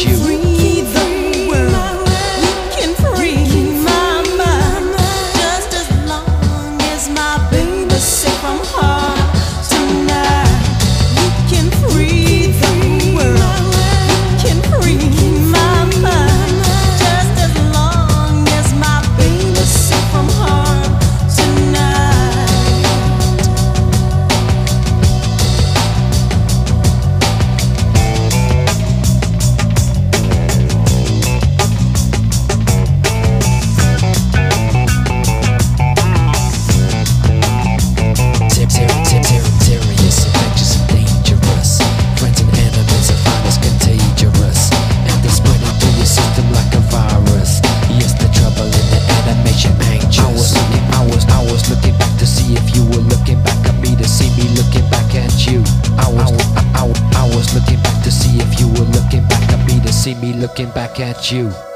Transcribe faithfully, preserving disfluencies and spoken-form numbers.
you. Free the world, you can free my mind, just as long as my baby's safe from harm tonight. You can free the world, you can free my mind, just as long as my baby's safe from harm tonight. Serious, infectious and dangerous. Friends and enemies are fine as contagious, and they're spreading through your system like a virus. Yes, the trouble in the air makes you anxious. I was looking, I was, I was looking back to see if you were looking back at me, to see me looking back at you. I was, I, I, I was looking back to see if you were looking back at me, to see me looking back at you.